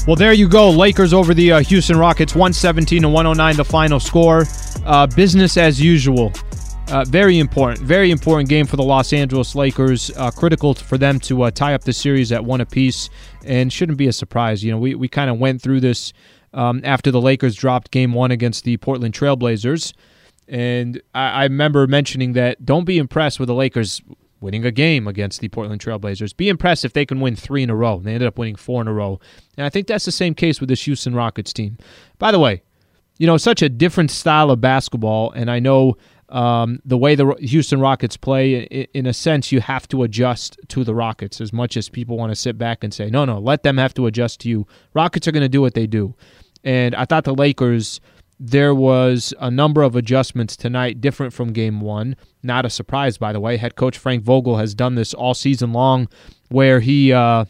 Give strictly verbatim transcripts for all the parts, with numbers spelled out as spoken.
Well, there you go. Lakers over the uh, Houston Rockets, one seventeen to one oh nine the final score. Uh, business as usual. Uh, very important, very important game for the Los Angeles Lakers. Uh, critical for them to uh, tie up the series at one apiece, and shouldn't be a surprise. You know, we, we kind of went through this um, after the Lakers dropped game one against the Portland Trailblazers, and I, I remember mentioning that don't be impressed with the Lakers winning a game against the Portland Trailblazers. Be impressed if they can win three in a row. They ended up winning four in a row, and I think that's the same case with this Houston Rockets team. By the way, you know, such a different style of basketball, and I know Um, the way the Houston Rockets play, in a sense, you have to adjust to the Rockets as much as people want to sit back and say, no, no, let them have to adjust to you. Rockets are going to do what they do. And I thought the Lakers, there was a number of adjustments tonight different from game one. Not a surprise, by the way. Head coach Frank Vogel has done this all season long where he uh,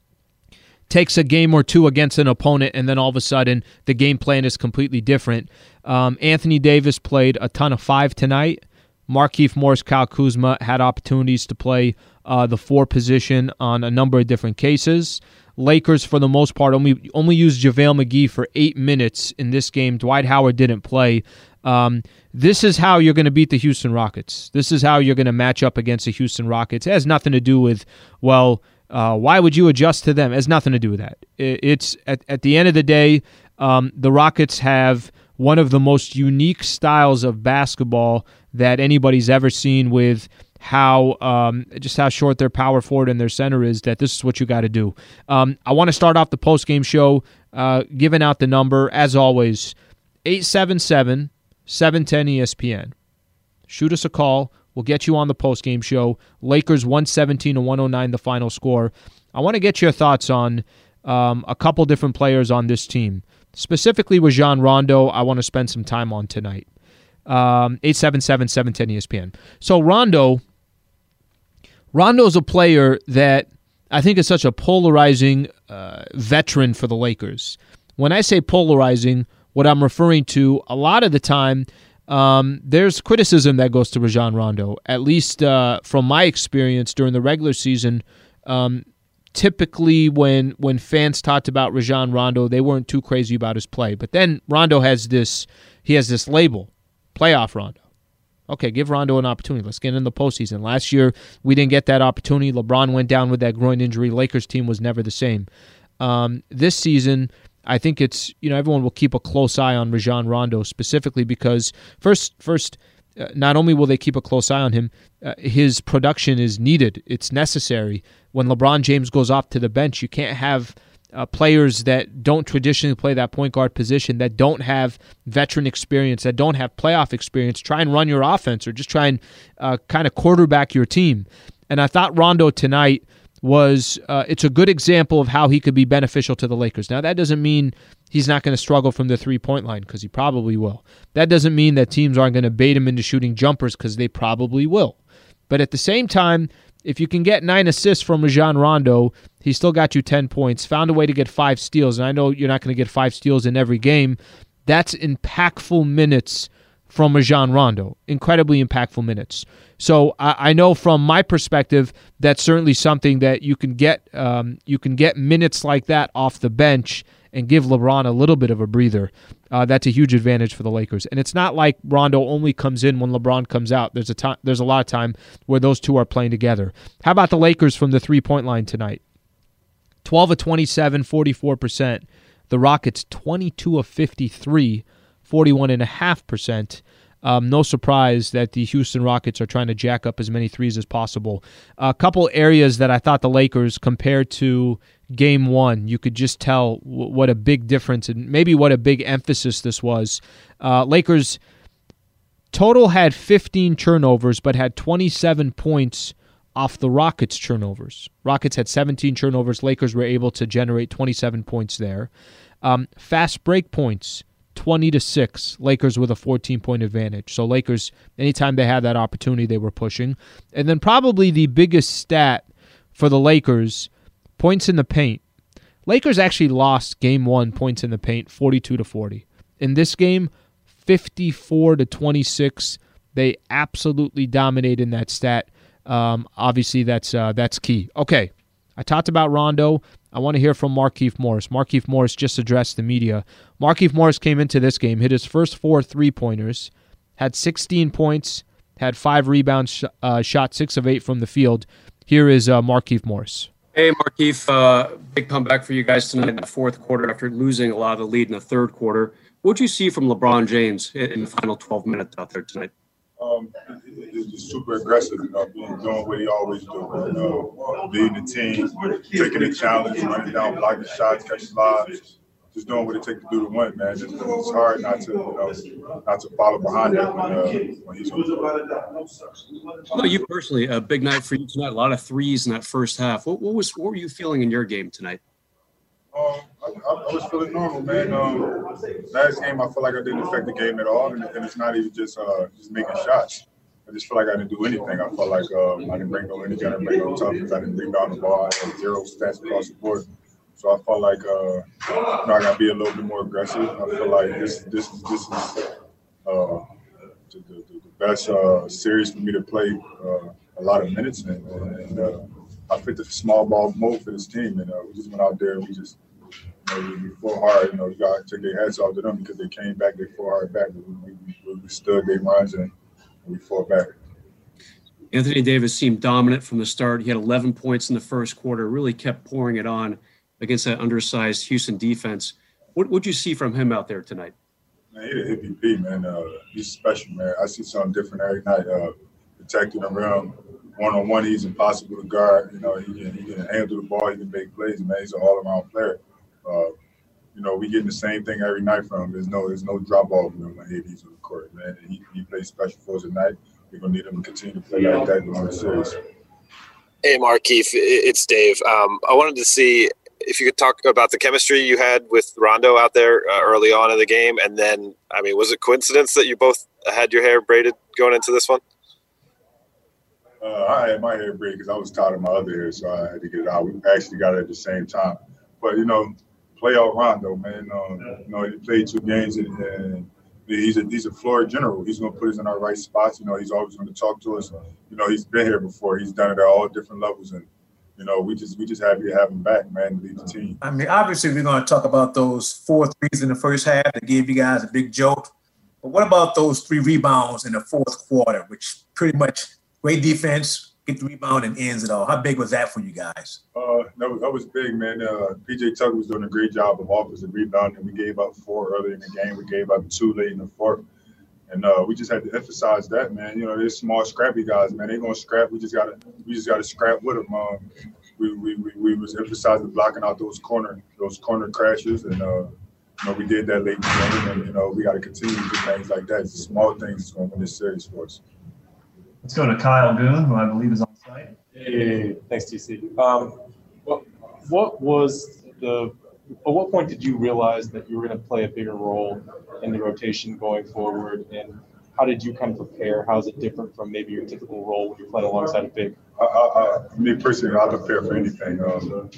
takes a game or two against an opponent and then all of a sudden the game plan is completely different. Um, Anthony Davis played a ton of five tonight. Markieff Morris, Kyle Kuzma had opportunities to play uh, the four position on a number of different cases. Lakers, for the most part, only only used JaVale McGee for eight minutes in this game. Dwight Howard didn't play. Um, this is how you're going to beat the Houston Rockets. This is how you're going to match up against the Houston Rockets. It has nothing to do with, well, uh, why would you adjust to them? It has nothing to do with that. It's at, at the end of the day, um, the Rockets have one of the most unique styles of basketball that anybody's ever seen, with how um, just how short their power forward and their center is, that this is what you got to do. Um, I want to start off the post-game show uh, giving out the number, as always, eight seven seven, seven one zero E S P N. Shoot us a call. We'll get you on the post-game show. Lakers one seventeen to one oh nine the final score. I want to get your thoughts on um, a couple different players on this team. Specifically with Rajon Rondo, I want to spend some time on tonight. Um, eight seven seven, seven one zero E S P N. So Rondo, Rondo's a player that I think is such a polarizing uh, veteran for the Lakers. When I say polarizing, what I'm referring to, a lot of the time, um, there's criticism that goes to Rajon Rondo. At least uh, from my experience during the regular season, um, typically when when fans talked about Rajon Rondo, they weren't too crazy about his play. But then Rondo has this he has this label, playoff Rondo. Okay, give Rondo an opportunity. Let's get in the postseason. Last year, we didn't get that opportunity. LeBron went down with that groin injury. Lakers team was never the same. Um, this season, I think it's, you know, everyone will keep a close eye on Rajon Rondo specifically because first, first, uh, not only will they keep a close eye on him, uh, his production is needed. It's necessary. When LeBron James goes off to the bench, you can't have uh, players that don't traditionally play that point guard position, that don't have veteran experience, that don't have playoff experience, try and run your offense or just try and uh, kind of quarterback your team. And I thought Rondo tonight was, uh, it's a good example of how he could be beneficial to the Lakers. Now, that doesn't mean he's not going to struggle from the three-point line, because he probably will. That doesn't mean that teams aren't going to bait him into shooting jumpers, because they probably will. But at the same time, if you can get nine assists from Rajon Rondo, he still got you ten points, found a way to get five steals, and I know you're not going to get five steals in every game. That's impactful minutes from Rajon Rondo, incredibly impactful minutes. So I, I know from my perspective, that's certainly something that you can get. Um, you can get minutes like that off the bench and give LeBron a little bit of a breather. Uh, that's a huge advantage for the Lakers. And it's not like Rondo only comes in when LeBron comes out. There's a time, there's a lot of time where those two are playing together. How about the Lakers from the three-point line tonight? twelve of twenty-seven, forty-four percent. The Rockets, twenty-two of fifty-three, forty-one point five percent. Um, no surprise that the Houston Rockets are trying to jack up as many threes as possible. A couple areas that I thought the Lakers, compared to game one, you could just tell w- what a big difference and maybe what a big emphasis this was. Uh, Lakers total had fifteen turnovers, but had twenty-seven points off the Rockets' turnovers. Rockets had seventeen turnovers. Lakers were able to generate twenty-seven points there. Um, fast break points, twenty to six. Lakers with a fourteen-point advantage. So Lakers, anytime they had that opportunity, they were pushing. And then probably the biggest stat for the Lakers, points in the paint. Lakers actually lost game one, points in the paint, forty-two to forty. In this game, fifty-four to twenty-six. They absolutely dominate in that stat. Um, obviously, that's uh, that's key. Okay, I talked about Rondo. I want to hear from Markieff Morris. Markieff Morris just addressed the media. Markieff Morris came into this game, hit his first four three-pointers, had sixteen points, had five rebounds, uh, shot six of eight from the field. Here is uh, Markieff Morris. Hey, Markieff, uh, big comeback for you guys tonight in the fourth quarter after losing a lot of the lead in the third quarter. What did you see from LeBron James in the final twelve minutes out there tonight? Um, he's super aggressive, you know, being, doing what he always do, you know, leading the team, taking the challenge, running down, blocking shots, catching lobs, just doing what it takes to do the win, man. It's, it's hard not to, you know, not to follow behind him when, uh, when he's on the Well, you personally, a big night for you tonight. A lot of threes in that first half. What, what was what were you feeling in your game tonight? Um, I, I was feeling normal, man. Um, last game, I feel like I didn't affect the game at all, and, and it's not even just uh, just making shots. I just feel like I didn't do anything. I felt like um, I didn't bring no energy, I didn't bring no toughness, I didn't rebound the ball. I had zero stats across the board. So I felt like uh, you know, I got to be a little bit more aggressive. I feel like this this this is uh, the, the, the best uh, series for me to play uh, a lot of minutes in, and uh, I fit the small ball mode for this team, and uh, we just went out there and we just. You know, we, we fought hard. You know, you got to take their hats off to them because they came back. They fought hard back. We, we, we stood their runs and we fought back. Anthony Davis seemed dominant from the start. He had eleven points in the first quarter. Really kept pouring it on against that undersized Houston defense. What would you see from him out there tonight? Man, he's an M V P, man. Uh, he's special, man. I see something different every night. Uh, protecting the rim. One on one, he's impossible to guard. You know, he can he can handle the ball. He can make plays. Man, he's an all around player. Uh, you know, we getting the same thing every night from him. There's no, there's no drop off you know, when he's on the court, man. He, he plays special for us tonight. We're gonna need him to continue to play like that during the series. Hey, Markieff, it's Dave. Um, I wanted to see if you could talk about the chemistry you had with Rondo out there uh, early on in the game, and then, I mean, was it coincidence that you both had your hair braided going into this one? Uh, I had my hair braided because I was tired of my other hair, so I had to get it out. We actually got it at the same time, but you know. Playoff Rondo, man. Um, you know, he played two games, and, and he's a he's a floor general. He's going to put us in our right spots. You know, he's always going to talk to us. You know, he's been here before. He's done it at all different levels, and you know, we just we just happy to have him back, man, to lead the team. I mean, obviously, we're going to talk about those four threes in the first half that gave you guys a big jolt. But what about those three rebounds in the fourth quarter, which pretty much great defense, get the rebound and ends it all? How big was that for you guys? Uh, that was, that was big, man. Uh, P J Tucker was doing a great job of offensive rebounding. We gave up four early in the game. We gave up two late in the fourth. And uh, we just had to emphasize that, man. You know, they're small, scrappy guys, man. They're gonna scrap. We just gotta, we just gotta scrap with them. Um, we, we we we was emphasizing blocking out those corner, those corner crashes, and uh, you know, we did that late in the game. And you know, we got to continue to do things like that. It's the small things that's gonna win this series for us. Let's go to Kyle Goon, who I believe is on site. Hey, thanks, T C. Um, what, what was the – at what point did you realize that you were going to play a bigger role in the rotation going forward, and how did you kind of prepare? How is it different from maybe your typical role when you're playing alongside a big? I, I, I, me personally, I prepare for anything. Um,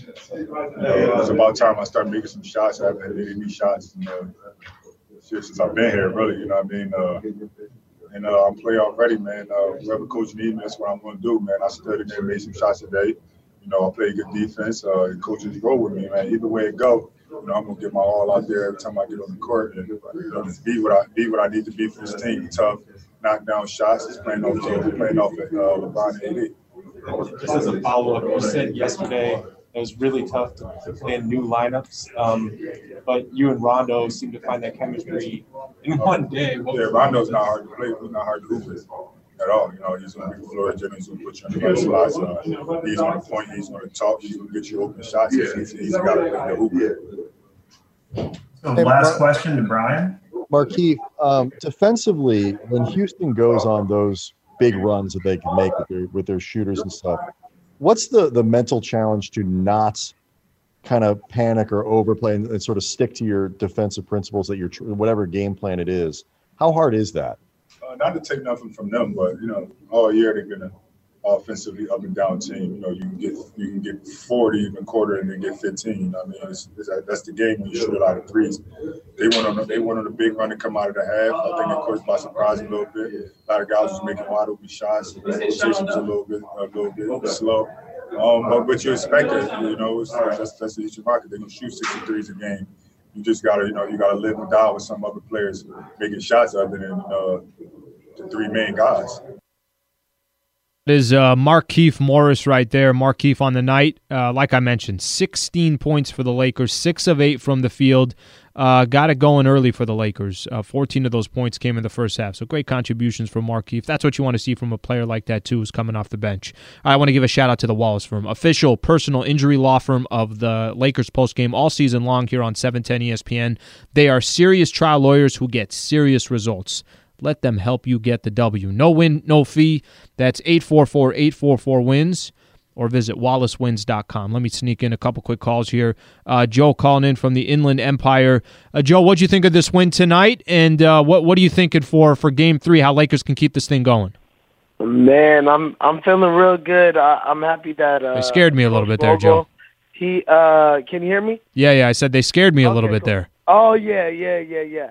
uh, it's about time I start making some shots. I haven't had any shots you know, since I've been here, really. You know what I mean? Uh, And uh, I'm playoff ready, man. Uh, whoever coach needs me, that's what I'm going to do, man. I studied and made some shots today. You know, I play good defense. Uh, coaches roll with me, man. Either way it go, you know, I'm going to get my all out there every time I get on the court and you know, just be what I be what I need to be for this team. Tough, knock down shots. Just playing off teams, playing off at uh, LeBron and A D. Just as a follow-up, you said yesterday it was really tough to, to play in new lineups, um, but you and Rondo seem to find that chemistry in one day. What yeah, Rondo's not hard to play. He's not hard to hoop with at all. You know, he's going to be floor general. He's going to put you in the right spots. Uh, he's going to point. He's going to talk. He's going to get you open shots. He's, he's, he's got to play the hoop. So hey, last Mar- question to Brian. Markieff, um, defensively, when Houston goes on those big runs that they can make with their, with their shooters and stuff, what's the, the mental challenge to not kind of panic or overplay and, and sort of stick to your defensive principles that you're whatever game plan it is? How hard is that? Uh, not to take nothing from them, but you know, all year they've been an offensively up and down team. You know, you can get you can get forty even quarter and then get fifteen. I mean, it's, it's, that's the game when you shoot a lot of threes. They went on a, they went on a big run to come out of the half. I think they caught us by surprise a little bit. A lot of guys was making wide open shots. Positions a little bit a little bit slow. Um, but what you expect it, you know, it's, that's that's the Houston Rockets. They're gonna shoot sixty threes a game. You just gotta, you know, you gotta live and die with some other players making shots other than uh, the three main guys. Is uh, Markieff Morris right there. Markieff on the night, uh, like I mentioned, sixteen points for the Lakers, six of eight from the field. Uh, got it going early for the Lakers. Uh, fourteen of those points came in the first half. So great contributions from Markieff. That's what you want to see from a player like that, too, who's coming off the bench. I want to give a shout-out to the Wallace Firm, official personal injury law firm of the Lakers postgame all season long here on seven ten E S P N. They are serious trial lawyers who get serious results. Let them help you get the W. No win, no fee. That's eight four four, eight four four, wins or visit wallace wins dot com. Let me sneak in a couple quick calls here. Uh, Joe calling in from the Inland Empire. Uh, Joe, what do you think of this win tonight? And uh, what what are you thinking for, for Game three, how Lakers can keep this thing going? Man, I'm I'm feeling real good. I, I'm happy that uh, they scared me a little bit there, Joe. He uh, can you hear me? Yeah, yeah. I said they scared me a okay, little bit cool. there. Oh yeah, yeah, yeah, yeah.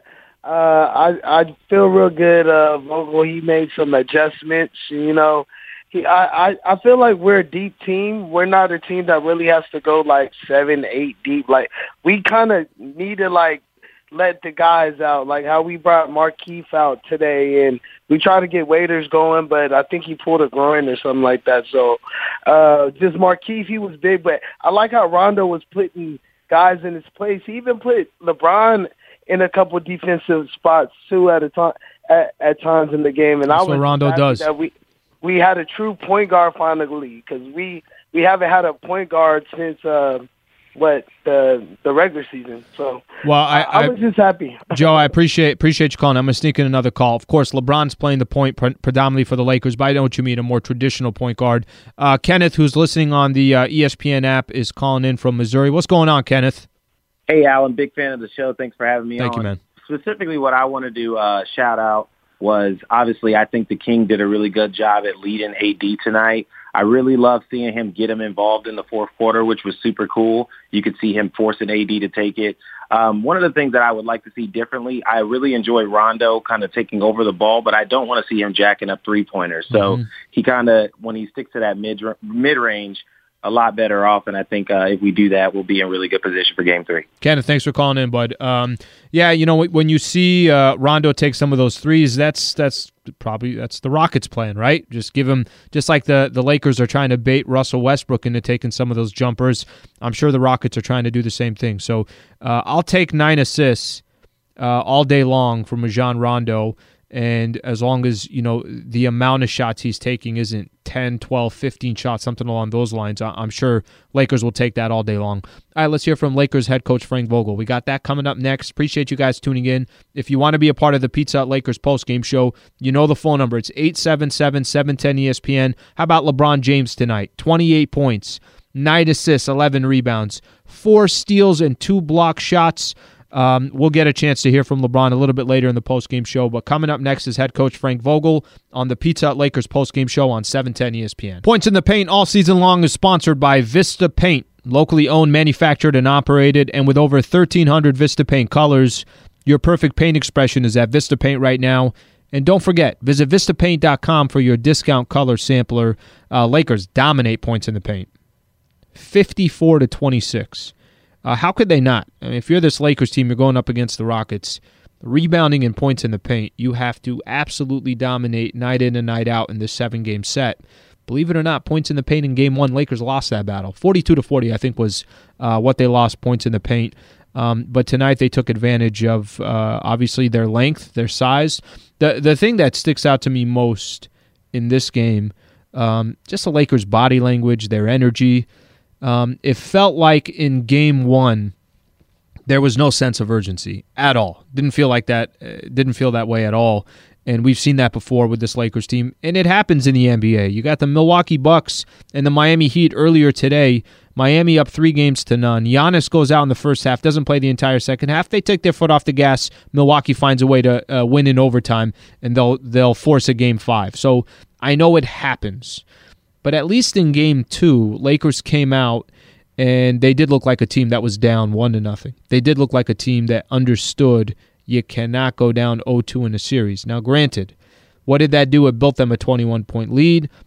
Uh, I I feel real good. Uh, Vogel, he made some adjustments. You know, he I, I I feel like we're a deep team. We're not a team that really has to go like seven, eight deep. Like we kind of need to like let the guys out, like how we brought Markieff out today, and we try to get Waiters going, but I think he pulled a groin or something like that. So uh, just Markieff, he was big, but I like how Rondo was putting guys in his place. He even put LeBron in a couple defensive spots too at a time at, at times in the game, and That's I was what Rondo does. That we we had a true point guard finally because we we haven't had a point guard since uh, what the the regular season. So well, I, I, I was I, just happy. Joe, I appreciate appreciate you calling. I'm gonna sneak in another call. Of course, LeBron's playing the point pre- predominantly for the Lakers, but I know what you mean, a more traditional point guard. Uh, Kenneth, who's listening on the uh, E S P N app, is calling in from Missouri. What's going on, Kenneth? Hey, Alan, big fan of the show. Thanks for having me Thank on. you, man. Specifically, what I wanted to uh, shout out was, obviously, I think the King did a really good job at leading A D tonight. I really love seeing him get him involved in the fourth quarter, which was super cool. You could see him forcing A D to take it. Um, one of the things that I would like to see differently, I really enjoy Rondo kind of taking over the ball, but I don't want to see him jacking up three-pointers. So mm-hmm. he kind of, when he sticks to that mid mid-range, a lot better off, and I think uh, if we do that, we'll be in really good position for Game Three. Kenneth, thanks for calling in, bud. Um, yeah, you know, when you see uh, Rondo take some of those threes, that's that's probably that's the Rockets' plan, right? Just give him, just like the the Lakers are trying to bait Russell Westbrook into taking some of those jumpers. I'm sure the Rockets are trying to do the same thing. So uh, I'll take nine assists uh, all day long from Rajon Rondo. And as long as, you know, the amount of shots he's taking isn't ten, twelve, fifteen shots, something along those lines, I'm sure Lakers will take that all day long. All right, let's hear from Lakers head coach Frank Vogel. We got that coming up next. Appreciate you guys tuning in. If you want to be a part of the Pizza Hut Lakers postgame show, you know the phone number. It's eight seven seven, seven one zero, E S P N. How about LeBron James tonight? twenty-eight points, nine assists, eleven rebounds, four steals, and two block shots. Um, we'll get a chance to hear from LeBron a little bit later in the postgame show, but coming up next is head coach Frank Vogel on the Pizza Hut Lakers postgame show on seven ten E S P N. Points in the Paint all season long is sponsored by Vista Paint, locally owned, manufactured, and operated, and with over thirteen hundred Vista Paint colors, your perfect paint expression is at Vista Paint right now. And don't forget, visit vista paint dot com for your discount color sampler. Uh, Lakers dominate points in the paint, fifty-four to twenty-six. Uh, how could they not? I mean, if you're this Lakers team, you're going up against the Rockets, rebounding and points in the paint, you have to absolutely dominate night in and night out in this seven-game set. Believe it or not, points in the paint in Game One, Lakers lost that battle. forty-two to forty, I think, was uh, what they lost points in the paint. Um, but tonight they took advantage of, uh, obviously, their length, their size. The the thing that sticks out to me most in this game, um, just the Lakers' body language, their energy. Um, it felt like in Game One there was no sense of urgency at all. Didn't feel like that. Uh, didn't feel that way at all. And we've seen that before with this Lakers team, and it happens in the N B A. You got the Milwaukee Bucks and the Miami Heat earlier today. Miami up three games to none. Giannis goes out in the first half, doesn't play the entire second half. They take their foot off the gas. Milwaukee finds a way to uh, win in overtime, and they'll they'll force a game five. So I know it happens. But at least in Game Two, Lakers came out and they did look like a team that was down one to nothing. They did look like a team that understood you cannot go down oh two in a series. Now, granted, what did that do? It built them a twenty-one point lead.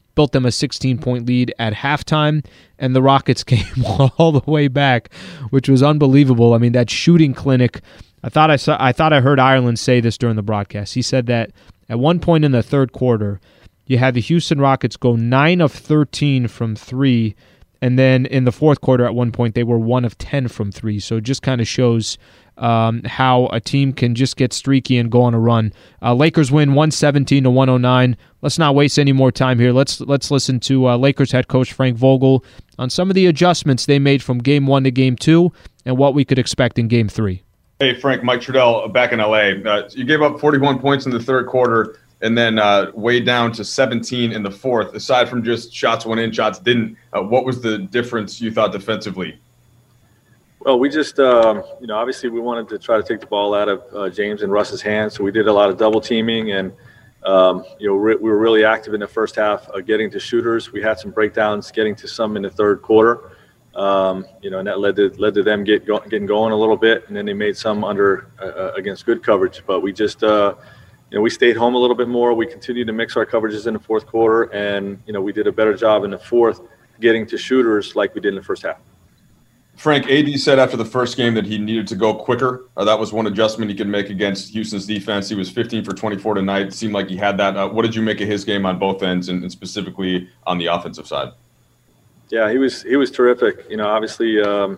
built them a sixteen-point lead at halftime, and the Rockets came all the way back, which was unbelievable. I mean, that shooting clinic, I thought I saw, I thought I heard Ireland say this during the broadcast. He said that at one point in the third quarter, you had the Houston Rockets go nine of thirteen from three, and then in the fourth quarter at one point they were one of ten from three. So it just kind of shows um, how a team can just get streaky and go on a run. Uh, Lakers win one seventeen to one oh nine. Let's not waste any more time here. Let's let's listen to uh, Lakers head coach Frank Vogel on some of the adjustments they made from game one to game two and what we could expect in game three. Hey, Frank, Mike Trudell back in L A. Uh, you gave up forty-one points in the third quarter and then uh, way down to seventeen in the fourth. Aside from just shots went in, shots didn't, uh, what was the difference you thought defensively? Well, we just, um, you know, obviously we wanted to try to take the ball out of uh, James and Russ's hands, so we did a lot of double teaming, and, um, you know, re- we were really active in the first half of getting to shooters. We had some breakdowns getting to some in the third quarter, um, you know, and that led to led to them get go- getting going a little bit, and then they made some under uh, against good coverage. But we just, uh, you know, we stayed home a little bit more. We continued to mix our coverages in the fourth quarter, and, you know, we did a better job in the fourth getting to shooters like we did in the first half. Frank, A D said after the first game that he needed to go quicker. Uh, that was one adjustment he could make against Houston's defense. He was fifteen for twenty-four tonight. It seemed like he had that. Uh, what did you make of his game on both ends, and, and specifically on the offensive side? Yeah, he was he was terrific. You know, obviously, um,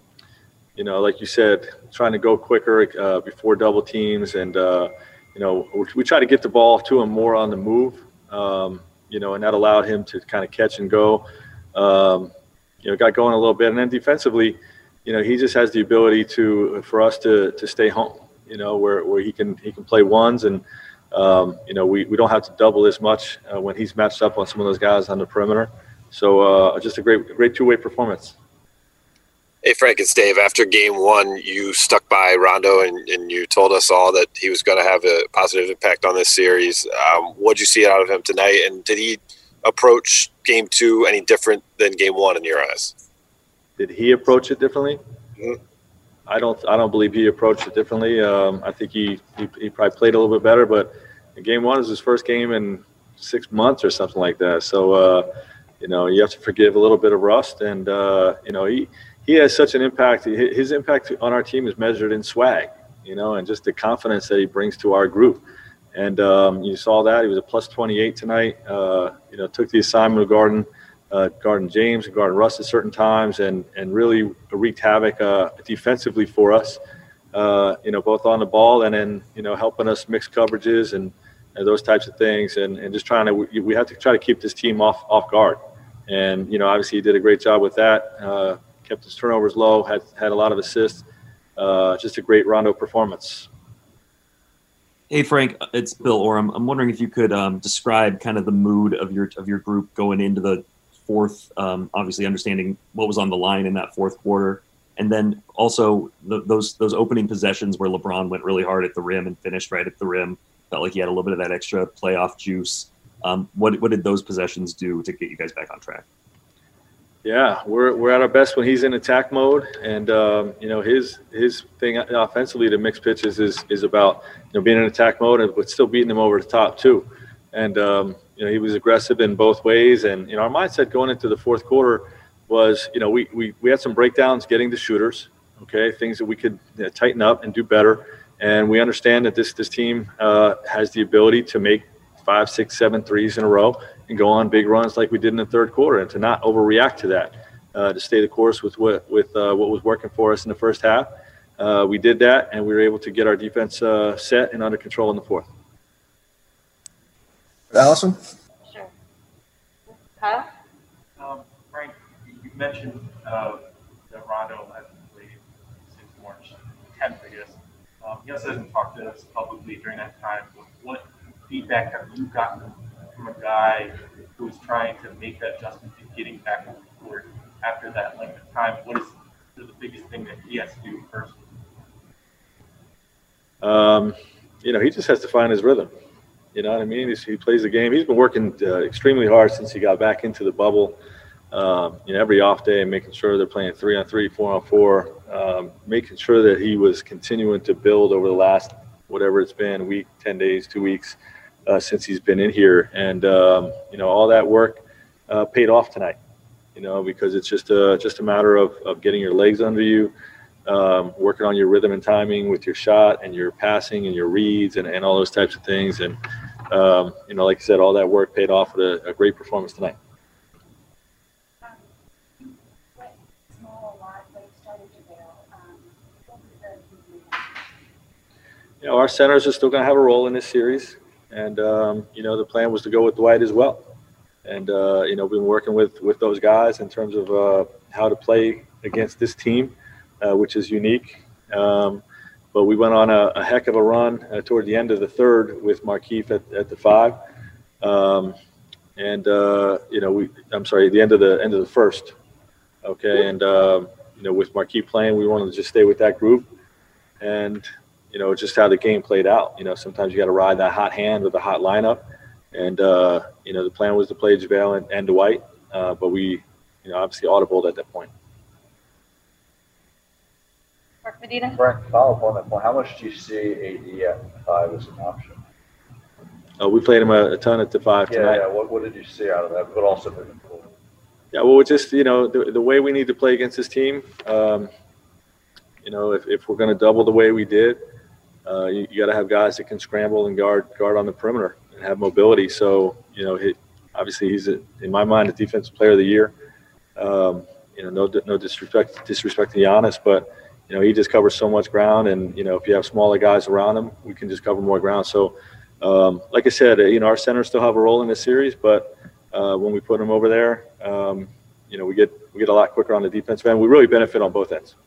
you know, like you said, trying to go quicker uh, before double teams, and uh, you know, we, we try to get the ball to him more on the move. Um, you know, and that allowed him to kind of catch and go. Um, you know, got going a little bit, and then defensively, you know, he just has the ability to for us to to stay home. You know, where where he can he can play ones, and um, you know, we we don't have to double as much uh, when he's matched up on some of those guys on the perimeter. So uh, just a great great two way performance. Hey, Frank, it's Dave. After game one, you stuck by Rondo, and, and you told us all that he was going to have a positive impact on this series. Um, what did you see out of him tonight, and did he approach game two any different than game one in your eyes? Did he approach it differently? Mm-hmm. I don't. I don't believe he approached it differently. Um, I think he, he he probably played a little bit better, but game one was his first game in six months or something like that. So uh, you know, you have to forgive a little bit of rust, and uh, you know, he he has such an impact. His impact on our team is measured in swag, you know, and just the confidence that he brings to our group. And um, you saw that he was a plus twenty-eight tonight. Uh, you know, took the assignment of guarding, uh, guarding James and guarding Russ at certain times, and and really wreaked havoc uh, defensively for us. Uh, you know, both on the ball and then you know helping us mix coverages and, and those types of things, and, and just trying to we, we have to try to keep this team off off guard. And you know, obviously he did a great job with that. Uh, kept his turnovers low. Had had a lot of assists. Uh, just a great Rondo performance. Hey, Frank, it's Bill Oram. I'm wondering if you could um, describe kind of the mood of your of your group going into the fourth, um, obviously understanding what was on the line in that fourth quarter. And then also the, those those opening possessions where LeBron went really hard at the rim and finished right at the rim. Felt like he had a little bit of that extra playoff juice. Um, what what did those possessions do to get you guys back on track? Yeah, we're we're at our best when he's in attack mode, and um, you know his his thing offensively to mix pitches is is about you know being in attack mode, but still beating them over the top too. And um, you know he was aggressive in both ways, and you know our mindset going into the fourth quarter was you know we we we had some breakdowns getting the shooters, okay, things that we could you know, tighten up and do better. And we understand that this this team uh, has the ability to make five, six, seven threes in a row and go on big runs like we did in the third quarter, and to not overreact to that, uh, to stay the course with what with uh, what was working for us in the first half. Uh, we did that, and we were able to get our defense uh, set and under control in the fourth. Allison? Sure. Kyle? Um, Frank, you mentioned uh, that Rondo hasn't played since March tenth, I guess. Um, he also hasn't talked to us publicly during that time. What feedback have you gotten from a guy who is trying to make that adjustment to getting back on the court after that length of time? What is the biggest thing that he has to do first? Um, you know, he just has to find his rhythm. You know what I mean? He's, he plays the game. He's been working uh, extremely hard since he got back into the bubble. Um, you know, every off day, making sure they're playing three on three, four on four, um, making sure that he was continuing to build over the last, whatever it's been, week, ten days, two weeks, uh, since he's been in here. And, um, you know, all that work uh, paid off tonight. You know, because it's just a just a matter of, of getting your legs under you, um, working on your rhythm and timing with your shot and your passing and your reads and, and all those types of things. And um, you know, like I said, all that work paid off with a, a great performance tonight. You know, our centers are still going to have a role in this series, and um, you know, the plan was to go with Dwight as well. And uh, you know, we've been working with with those guys in terms of uh, how to play against this team, uh, which is unique. Um, but we went on a, a heck of a run uh, toward the end of the third with Markieff at, at the five, um, and uh, you know, we I'm sorry, the end of the end of the first. Okay, and uh, you know, with Markieff playing, we wanted to just stay with that group, and you know, just how the game played out. You know, sometimes you got to ride that hot hand with a hot lineup. And, uh, you know, the plan was to play JaVale and, and Dwight, uh, but we, you know, obviously audibled at that point. Mark Medina? Frank, follow up on that point. How much do you see A D at five as an option? Uh, we played him a, a ton at the five yeah, tonight. Yeah, what, what did you see out of that? But also moving forward. Yeah, well, just, you know, the, the way we need to play against this team, um, you know, if, if we're going to double the way we did, uh, you, you got to have guys that can scramble and guard guard on the perimeter. Have mobility, so you know, he, obviously he's a, in my mind a defensive player of the year. Um, you know, no no disrespect disrespect to Giannis, but you know, he just covers so much ground, and you know, if you have smaller guys around him, we can just cover more ground. So, um, like I said, you know, our centers still have a role in this series, but uh, when we put them over there, um, you know, we get we get a lot quicker on the defensive end. We really benefit on both ends.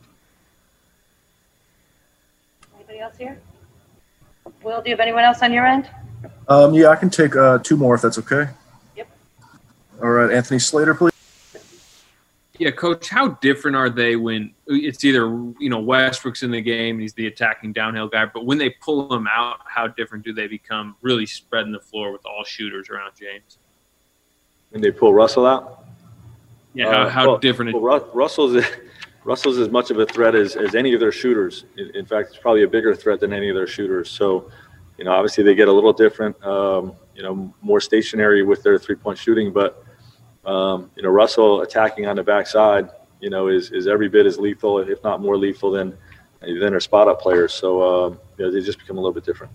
Anybody else here? Will, do you have anyone else on your end? Um, yeah, I can take uh, two more if that's okay. Yep. All right, Anthony Slater, please. Yeah, Coach, how different are they when it's either, you know, Westbrook's in the game and he's the attacking downhill guy, but when they pull him out, how different do they become really spreading the floor with all shooters around James? When they pull Russell out? Yeah, how, uh, how well, different? Well, Ru- Russell's Russell's as much of a threat as, as any of their shooters. In, in fact, it's probably a bigger threat than any of their shooters. So, you know, obviously they get a little different, um, you know, more stationary with their three-point shooting. But, um, you know, Russell attacking on the backside, you know, is, is every bit as lethal, if not more lethal than than their spot-up players. So, um, you know, they just become a little bit different.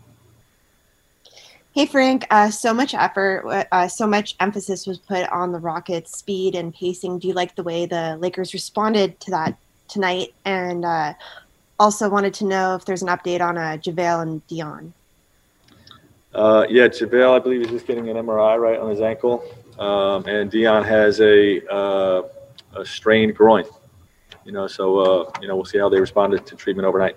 Hey, Frank, uh, so much effort, uh, so much emphasis was put on the Rockets' speed and pacing. Do you like the way the Lakers responded to that tonight? And uh, also wanted to know if there's an update on uh, JaVale and Dion. Uh, yeah, JaVale, I believe, is just getting an M R I right on his ankle. Um, and Dion has a, uh, a strained groin. You know, so, uh, you know, we'll see how they responded to treatment overnight.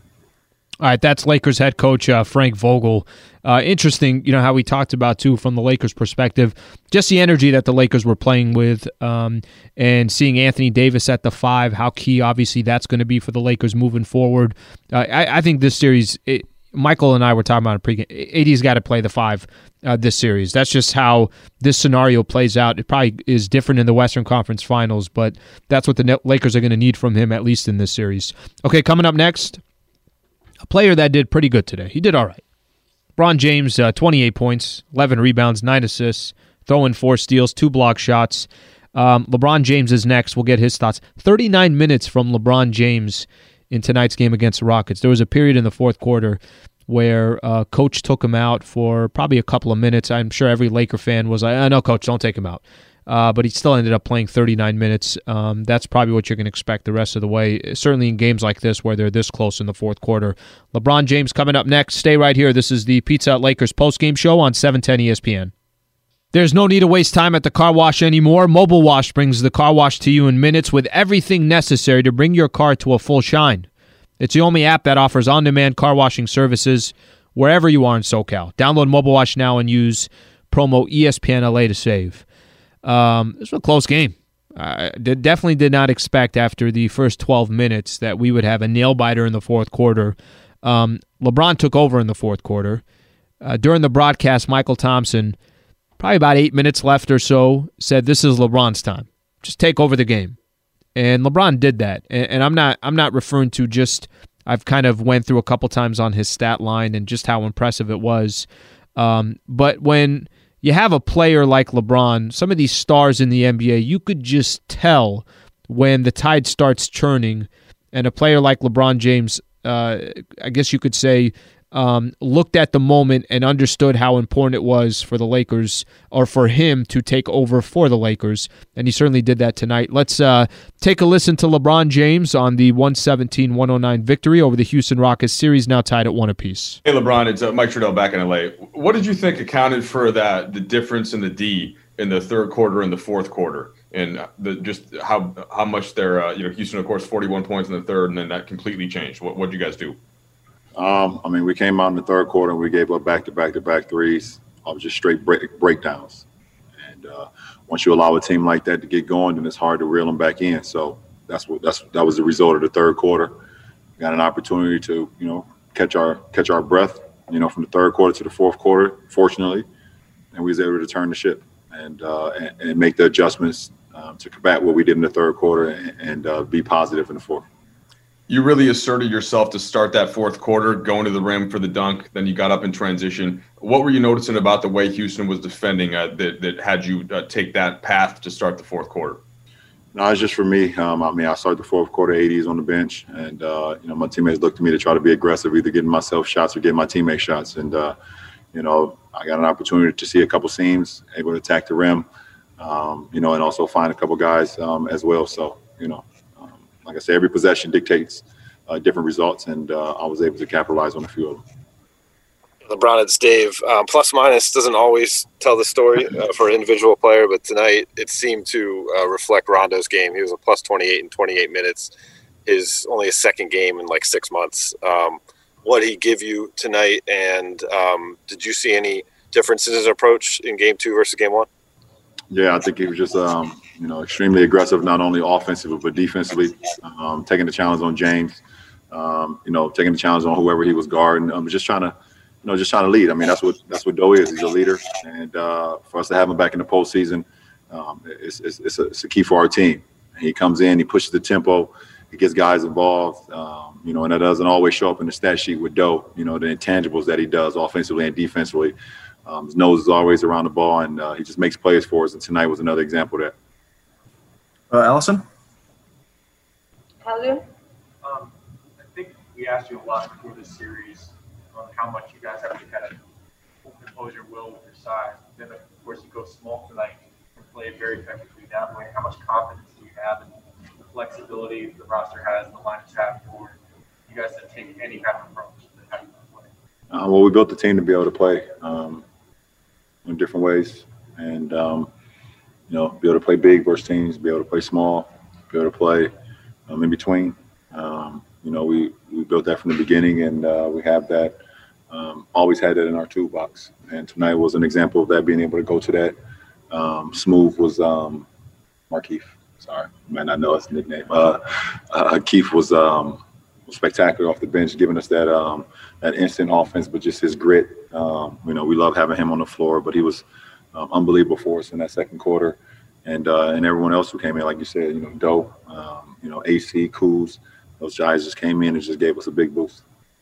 All right, that's Lakers head coach uh, Frank Vogel. Uh, interesting, you know, how we talked about, too, from the Lakers' perspective, just the energy that the Lakers were playing with um, and seeing Anthony Davis at the five, how key, obviously, that's going to be for the Lakers moving forward. Uh, I, I think this series, it, Michael and I were talking about it pregame, A D's got to play the five uh, this series. That's just how this scenario plays out. It probably is different in the Western Conference Finals, but that's what the Lakers are going to need from him, at least in this series. Okay, coming up next, a player that did pretty good today. He did all right. LeBron James, uh, twenty-eight points, eleven rebounds, nine assists, throwing four steals, two block shots. Um, LeBron James is next. We'll get his thoughts. thirty-nine minutes from LeBron James in tonight's game against the Rockets. There was a period in the fourth quarter where uh, Coach took him out for probably a couple of minutes. I'm sure every Laker fan was like, oh, no, Coach, don't take him out. Uh, but he still ended up playing thirty-nine minutes. Um, that's probably what you're going to expect the rest of the way, certainly in games like this where they're this close in the fourth quarter. LeBron James coming up next. Stay right here. This is the Pizza Hut Lakers postgame show on seven ten E S P N. There's no need to waste time at the car wash anymore. Mobile Wash brings the car wash to you in minutes with everything necessary to bring your car to a full shine. It's the only app that offers on-demand car washing services wherever you are in SoCal. Download Mobile Wash now and use promo E S P N L A to save. Um, this was a close game. I did, definitely did not expect after the first twelve minutes that we would have a nail-biter in the fourth quarter. Um, LeBron took over in the fourth quarter. Uh, during the broadcast, Michael Thompson, probably about eight minutes left or so, said this is LeBron's time. Just take over the game. And LeBron did that. And, and I'm not I'm not referring to just, I've kind of went through a couple times on his stat line and just how impressive it was. Um, but when you have a player like LeBron, some of these stars in the N B A, you could just tell when the tide starts churning, and a player like LeBron James, uh, I guess you could say, um, looked at the moment and understood how important it was for the Lakers, or for him to take over for the Lakers, and he certainly did that tonight. Let's uh, take a listen to LeBron James on the one seventeen one oh nine victory over the Houston Rockets. Series now tied at one apiece. Hey, LeBron, it's uh, Mike Trudell back in L A. What did you think accounted for that, the difference in the D in the third quarter and the fourth quarter? And the, just how how much they're, uh, you know, Houston, of course, forty-one points in the third, and then that completely changed. What what did you guys do? Um, I mean, we came out in the third quarter and we gave up back-to-back-to-back threes of just straight break, breakdowns. And uh, once you allow a team like that to get going, then it's hard to reel them back in. So that's what that's that was the result of the third quarter. We got an opportunity to, you know, catch our catch our breath, you know, from the third quarter to the fourth quarter, fortunately, and we was able to turn the ship and uh, and, and make the adjustments um, to combat what we did in the third quarter and, and uh, be positive in the fourth. You really asserted yourself to start that fourth quarter, going to the rim for the dunk. Then you got up in transition. What were you noticing about the way Houston was defending uh, that, that had you uh, take that path to start the fourth quarter? No, it's just for me. Um, I mean, I started the fourth quarter, eighties on the bench, and uh, you know, my teammates looked to me to try to be aggressive, either getting myself shots or getting my teammates shots. And uh, you know, I got an opportunity to see a couple seams, able to attack the rim, um, you know, and also find a couple guys um, as well. So, you know. Like I said, every possession dictates uh, different results, and uh, I was able to capitalize on a few of them. LeBron, it's Dave. Um, plus minus doesn't always tell the story uh, for an individual player, but tonight it seemed to uh, reflect Rondo's game. He was a plus twenty-eight in twenty-eight minutes. His only a second game in like six months. Um, what did he give you tonight, and um, did you see any difference in his approach in game two versus game one? Yeah, I think he was just, um, you know, extremely aggressive, not only offensively but defensively, um, taking the challenge on James, um, you know, taking the challenge on whoever he was guarding. Um, just trying to, you know, just trying to lead. I mean, that's what that's what Doe is. He's a leader, and uh, for us to have him back in the postseason, um, it's, it's, it's, a, it's a key for our team. He comes in, he pushes the tempo, he gets guys involved, um, you know, and that doesn't always show up in the stat sheet with Doe. You know, the intangibles that he does offensively and defensively. Um, his nose is always around the ball, and uh, he just makes plays for us. And tonight was another example of that. Uh, Allison? Calhoun? Um, I think we asked you a lot before this series on how much you guys have to kind of impose your will with your size. Then, of course, you go small tonight and play very effectively down. Like, how much confidence do you have in the flexibility the roster has and the lineups have for you guys to take any kind of approach to how you play? Uh, well, we built the team to be able to play um, in different ways, and um, you know, be able to play big versus teams, be able to play small, be able to play um, in between. Um, you know, we we built that from the beginning, and uh, we have that. Um, always had that in our toolbox, and tonight was an example of that. Being able to go to that. Um, Smooth was um, Markeith. Sorry, you might not know his nickname. Uh, uh, Keith was. Um, spectacular off the bench, giving us that um, that instant offense, but just his grit. Um, you know, we love having him on the floor, but he was um, unbelievable for us in that second quarter. And uh, and everyone else who came in, like you said, you know, Doe, um, you know, A C, Kuz, those guys just came in and just gave us a big boost.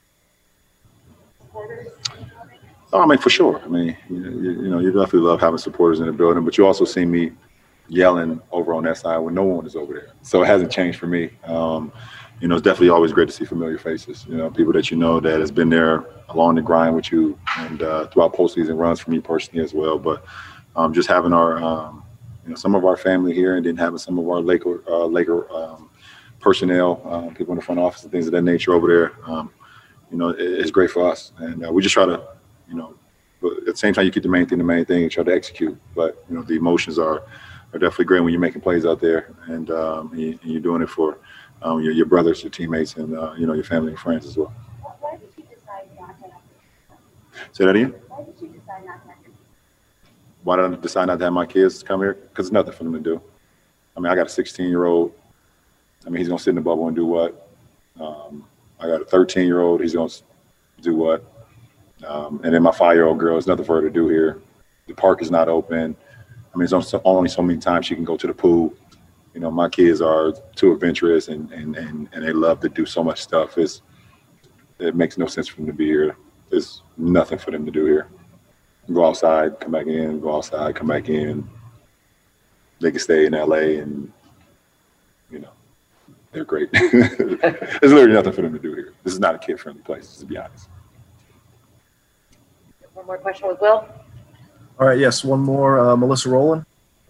Oh, I mean, for sure. I mean, you, you, you know, you definitely love having supporters in the building, but you also see me yelling over on that side when no one is over there. So it hasn't changed for me. Um, You know, it's definitely always great to see familiar faces, you know, people that you know that has been there along the grind with you and uh, throughout postseason runs for me personally as well. But um, just having our, um, you know, some of our family here and then having some of our Laker, uh, Laker um, personnel, uh, people in the front office and things of that nature over there, um, you know, it, it's great for us. And uh, we just try to, you know, but at the same time, you keep the main thing the main thing and try to execute. But, you know, the emotions are, are definitely great when you're making plays out there and, um, and, you, and you're doing it for Um, your, your brothers, your teammates, and uh, you know, your family and friends as well. Why did you decide not to have Say that again? Why did you decide not to have Why did I decide not to have my kids come here? Because it's nothing for them to do. I mean, I got a sixteen-year-old. I mean, he's going to sit in the bubble and do what? Um, I got a thirteen-year-old. He's going to do what? Um, and then my five-year-old girl, there's nothing for her to do here. The park is not open. I mean, there's only so many times she can go to the pool. You know, my kids are too adventurous and, and, and, and they love to do so much stuff. It's, it makes no sense for them to be here. There's nothing for them to do here. go outside, come back in, go outside, come back in. They can stay in L A and, you know, they're great. There's literally nothing for them to do here. This is not a kid-friendly place, to be honest. One more question with Will. All right, yes, one more. Uh, Melissa Rowland.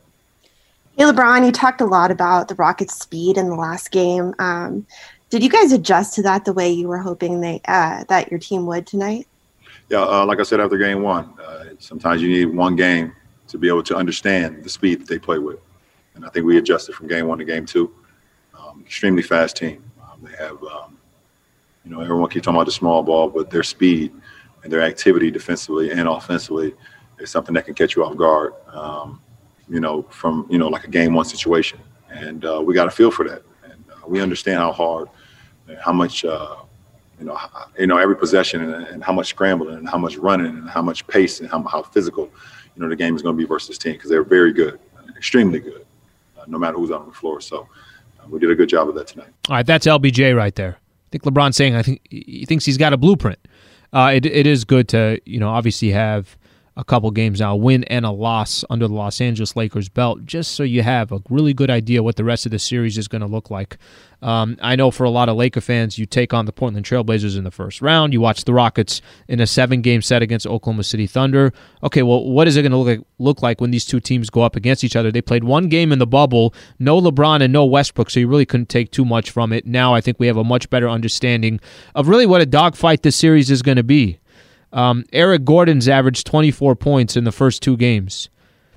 Hey, LeBron, you talked a lot about the Rockets' speed in the last game. Um, did you guys adjust to that the way you were hoping they uh, that your team would tonight? Yeah, uh, like I said after game one, uh, sometimes you need one game to be able to understand the speed that they play with. And I think we adjusted from game one to game two. Um, extremely fast team. Um, they have, um, you know, everyone keeps talking about the small ball, but their speed and their activity defensively and offensively is something that can catch you off guard, um, you know, from, you know, like a game one situation. And uh, we got a feel for that. And uh, we understand how hard and how much, uh, you know, you know, every possession and, and how much scrambling and how much running and how much pace and how, how physical, you know, the game is going to be versus this team, because they're very good, extremely good, uh, no matter who's on the floor. So uh, we did a good job of that tonight. All right, that's L B J right there. I think LeBron's saying I think he thinks he's got a blueprint. Uh, it it is good to, you know, obviously have a couple games now, a win and a loss under the Los Angeles Lakers belt, just so you have a really good idea what the rest of the series is going to look like. Um, I know for a lot of Laker fans, you take on the Portland Trailblazers in the first round. You watch the Rockets in a seven-game set against Oklahoma City Thunder. Okay, well, what is it going to look like, look like when these two teams go up against each other? They played one game in the bubble, no LeBron and no Westbrook, so you really couldn't take too much from it. Now I think we have a much better understanding of really what a dogfight this series is going to be. Um, Eric Gordon's averaged twenty-four points in the first two games.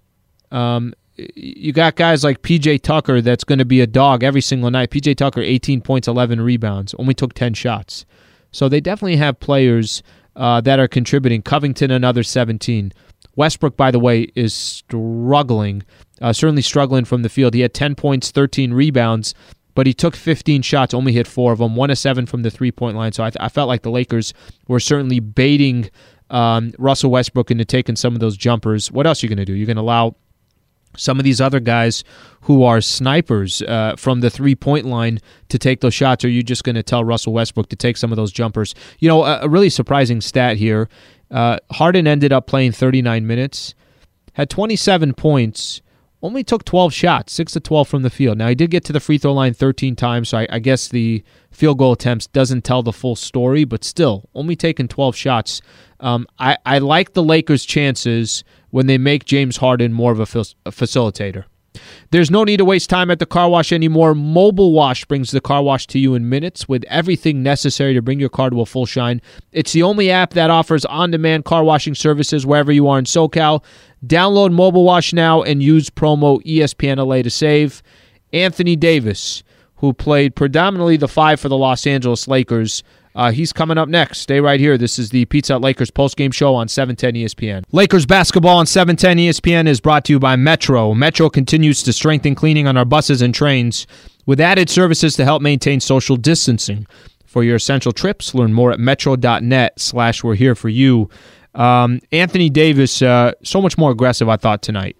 Um, you got guys like P J Tucker that's going to be a dog every single night. P J Tucker, eighteen points, eleven rebounds, only took ten shots. So they definitely have players uh, that are contributing. Covington, another seventeen. Westbrook, by the way, is struggling, uh, certainly struggling from the field. He had ten points, thirteen rebounds, but he took fifteen shots, only hit four of them, one of seven from the three-point line. So I, th- I felt like the Lakers were certainly baiting um, Russell Westbrook into taking some of those jumpers. What else are you going to do? You're going to allow some of these other guys who are snipers uh, from the three-point line to take those shots, or are you just going to tell Russell Westbrook to take some of those jumpers? You know, a, a really surprising stat here. Uh, Harden ended up playing thirty-nine minutes, had twenty-seven points, only took twelve shots, six of twelve from the field. Now, he did get to the free throw line thirteen times, so I, I guess the field goal attempts doesn't tell the full story, but still, only taking twelve shots. Um, I, I like the Lakers' chances when they make James Harden more of a, fil- a facilitator. There's no need to waste time at the car wash anymore. Mobile Wash brings the car wash to you in minutes with everything necessary to bring your car to a full shine. It's the only app that offers on-demand car washing services wherever you are in SoCal. Download Mobile Wash now and use promo E S P N L A to save. Anthony Davis, who played predominantly the five for the Los Angeles Lakers, Uh, he's coming up next. Stay right here. This is the Pizza Hut Lakers postgame show on seven ten E S P N. Lakers basketball on seven ten E S P N is brought to you by Metro. Metro continues to strengthen cleaning on our buses and trains with added services to help maintain social distancing. For your essential trips, learn more at metro.net slash we're here for you. Um, Anthony Davis, uh, so much more aggressive, I thought, tonight.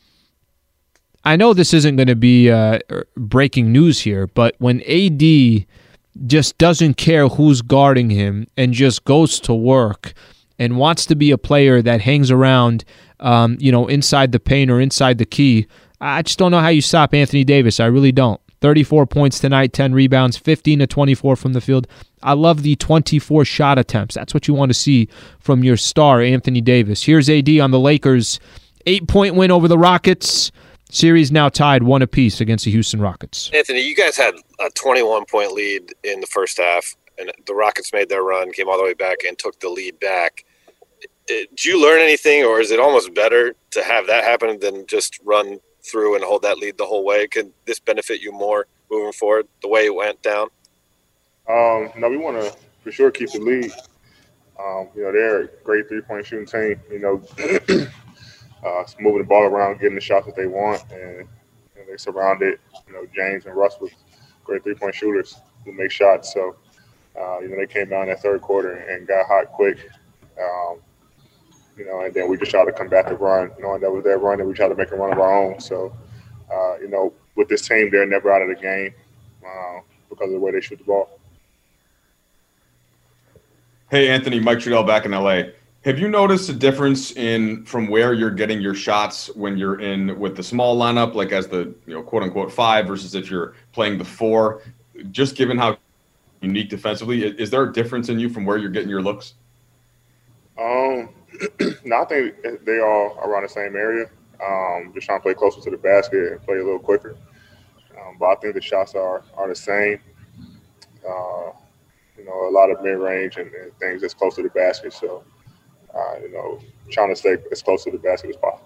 I know this isn't going to be uh, breaking news here, but when A D just doesn't care who's guarding him and just goes to work and wants to be a player that hangs around, um, you know, inside the paint or inside the key, I just don't know how you stop Anthony Davis. I really don't. thirty-four points tonight, ten rebounds, fifteen to twenty-four from the field. I love the twenty-four shot attempts. That's what you want to see from your star, Anthony Davis. Here's A D on the Lakers' eight-point win over the Rockets. Series now tied one apiece against the Houston Rockets. Anthony, you guys had a twenty-one point lead in the first half, and the Rockets made their run, came all the way back, and took the lead back. Did you learn anything, or is it almost better to have that happen than just run through and hold that lead the whole way? Could this benefit you more moving forward, the way it went down? Um, no, we want to for sure keep the lead. Um, you know, they're a great three-point shooting team. You know, uh, moving the ball around, getting the shots that they want, and, and they surrounded, you know, James and Russ with great three-point shooters who make shots. So, uh, you know, they came down that third quarter and got hot quick. Um, you know, and then we just tried to combat the run, knowing that was their run, and we tried to make a run of our own. So, uh, you know, with this team, they're never out of the game uh, because of the way they shoot the ball. Hey, Anthony, Mike Trudell back in L A. Have you noticed a difference in from where you're getting your shots when you're in with the small lineup, like as the you know quote unquote five, versus if you're playing the four? Just given how unique defensively, is there a difference in you from where you're getting your looks? Um, no, I think they all around the same area. Um, just trying to play closer to the basket and play a little quicker. Um, but I think the shots are are the same. Uh, you know, a lot of mid range and, and things that's close to the basket. So. Uh, you know, trying to stay as close to the basket as possible.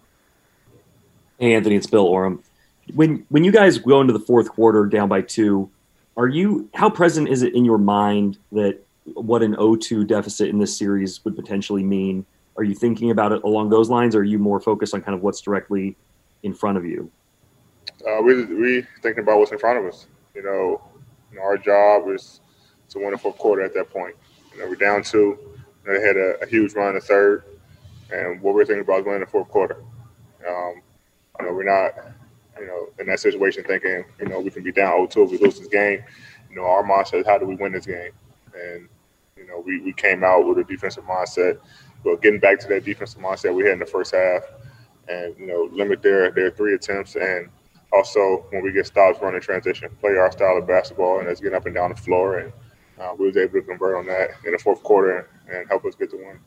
Hey, Anthony, it's Bill Oram. When when you guys go into the fourth quarter down by two, are you how present is it in your mind that what an oh two deficit in this series would potentially mean? Are you thinking about it along those lines, or are you more focused on kind of what's directly in front of you? Uh, we we thinking about what's in front of us. You know, you know, our job is to win the fourth quarter at that point. You know, we're down two. They had a, a huge run in the third, and what we're thinking about is winning the fourth quarter. Um, you know, we're not, you know, in that situation thinking, you know, we can be down oh two if we lose this game. You know, our mindset is how do we win this game? And, you know, we, we came out with a defensive mindset, but getting back to that defensive mindset we had in the first half and, you know, limit their, their three attempts and also when we get stops running transition, play our style of basketball and let's get up and down the floor. And uh, we was able to convert on that in the fourth quarter and help us get the win.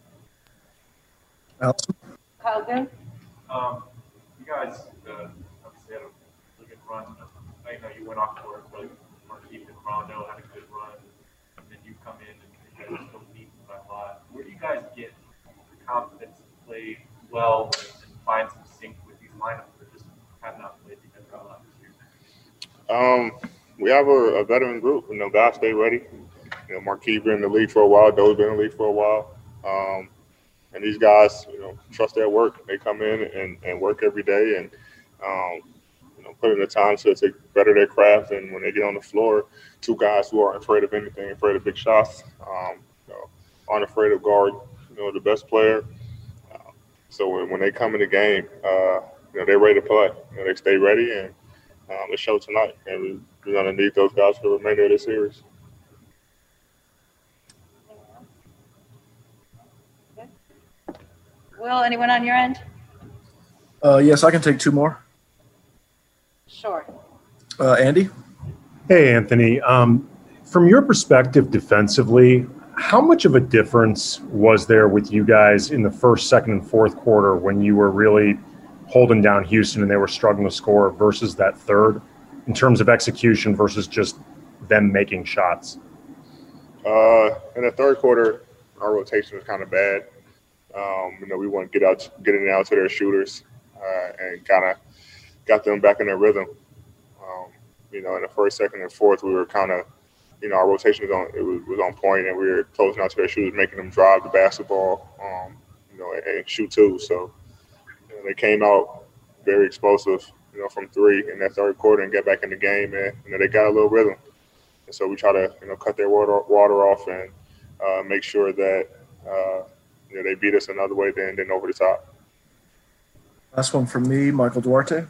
Allison? Kyle Goon? Um, you guys uh, obviously had a really good run. I know you went off for it, but Markieff and Rondo had a good run, and then you come in and you guys still beat them by a lot. Where do you guys get the confidence to play well and find some sync with these lineups that just have not played together a lot this year? Um, we have a, a veteran group. You know, guys stay ready. You know, Markieff been in the league for a while. Doe's been in the league for a while. Um, and these guys, you know, trust their work. They come in and, and work every day and, um, you know, put in the time to, to better their craft. And when they get on the floor, two guys who aren't afraid of anything, afraid of big shots, um, you know, aren't afraid of guard, you know, the best player. Uh, so when, when they come in the game, uh, you know, they're ready to play. You know, they stay ready, and um, it showed tonight. And we, we're going to need those guys for the remainder of the series. Will, anyone on your end? Uh, yes, I can take two more. Sure. Uh, Andy? Hey, Anthony. Um, from your perspective defensively, how much of a difference was there with you guys in the first, second, and fourth quarter when you were really holding down Houston and they were struggling to score versus that third in terms of execution versus just them making shots? Uh, in the third quarter, our rotation was kind of bad. Um, you know, we want to get out, getting out to their shooters, uh, and kind of got them back in their rhythm. Um, you know, in the first, second, and fourth, we were kind of, you know, our rotation was on, it was, was on point, and we were closing out to their shooters, making them drive the basketball, um, you know, and, and shoot too. So you know, they came out very explosive, you know, from three in that third quarter and get back in the game, and you know, they got a little rhythm. And so we try to, you know, cut their water, water off and uh, make sure that. Uh, You know, they beat us another way than, than over the top. Last one from me, Michael Duarte.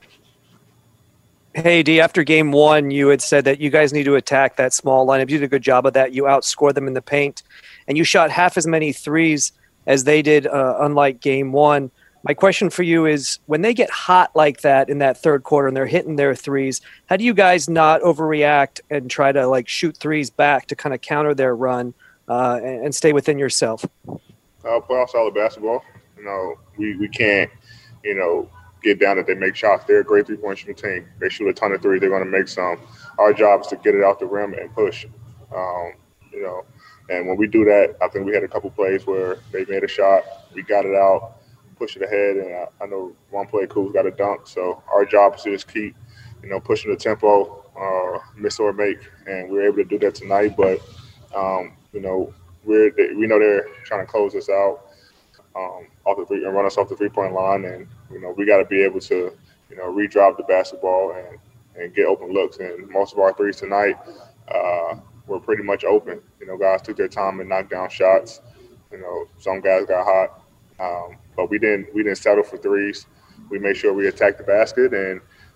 Hey, D, after game one, you had said that you guys need to attack that small lineup. You did a good job of that. You outscored them in the paint, and you shot half as many threes as they did, uh, unlike game one. My question for you is, when they get hot like that in that third quarter and they're hitting their threes, how do you guys not overreact and try to, like, shoot threes back to kind of counter their run uh, and, and stay within yourself? Uh, playoff solid basketball. You know, we, we can't, you know, get down that they make shots. They're a great three-point shooting team. They shoot a ton of threes. They're going to make some. Our job is to get it out the rim and push. Um, you know, and when we do that, I think we had a couple plays where they made a shot. We got it out, pushed it ahead, and I, I know one play Kuz got a dunk. So our job is to just keep, you know, pushing the tempo, uh, miss or make, and we were able to do that tonight. But, um, you know, We're, we know they're trying to close us out um, off the three, and run us off the three-point line, and you know we got to be able to, you know, redrive the basketball and, and get open looks. And most of our threes tonight uh, were pretty much open. You know, guys took their time and knocked down shots. You know, some guys got hot, um, but we didn't we didn't settle for threes. We made sure we attacked the basket, and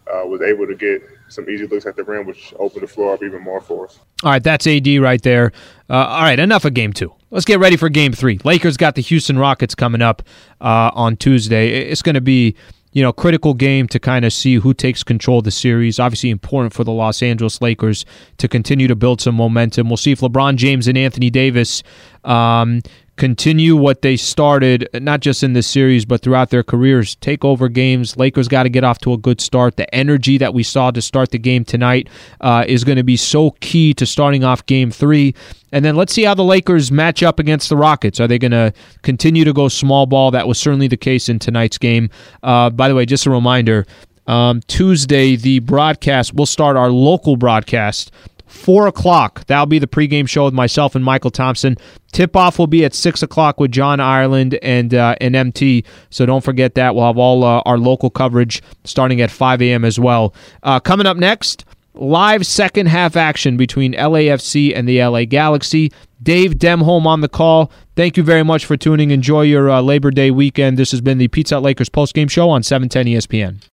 uh, was able to get some easy looks at the rim, which opened the floor up even more for us. All right, that's A D right there. Uh, all right, enough of game two. Let's get ready for game three. Lakers got the Houston Rockets coming up uh, on Tuesday. It's going to be, you know, critical game to kind of see who takes control of the series. Obviously important for the Los Angeles Lakers to continue to build some momentum. We'll see if LeBron James and Anthony Davis um, continue what they started, not just in this series, but throughout their careers, take over games. Lakers got to get off to a good start. The energy that we saw to start the game tonight uh, is going to be so key to starting off game three. And then let's see how the Lakers match up against the Rockets. Are they going to continue to go small ball? That was certainly the case in tonight's game. Uh, by the way, just a reminder, um, Tuesday, the broadcast, we'll start our local broadcast four o'clock. That'll be the pregame show with myself and Michael Thompson. Tip-off will be at six o'clock with John Ireland and uh, and M T, so don't forget that. We'll have all uh, our local coverage starting at five a.m. as well. Uh, coming up next, live second half action between L A F C and the L A Galaxy. Dave Demholm on the call. Thank you very much for tuning. Enjoy your uh, Labor Day weekend. This has been the Pizza Hut Lakers postgame show on seven ten E S P N.